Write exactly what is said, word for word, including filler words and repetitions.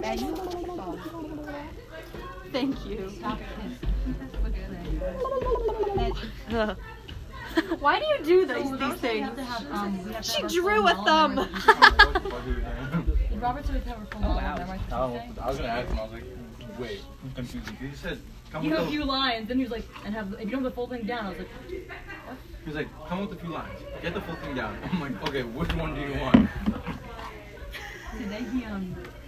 Thank you. Stop it. Why do you do these, So these things? have to have, um, we have to She have drew our a full thumb. knowledge. Did Robert say we have our full Oh, knowledge wow. memorized I, Tuesday? I was gonna ask him. I was like, wait, I'm confused. He said, come You with have a a few lines, then he was like, and have, if you don't have the full thing down, I was like, He was like, come with a few lines. Get the full thing down. I'm like, okay, which one do you want? today he, um,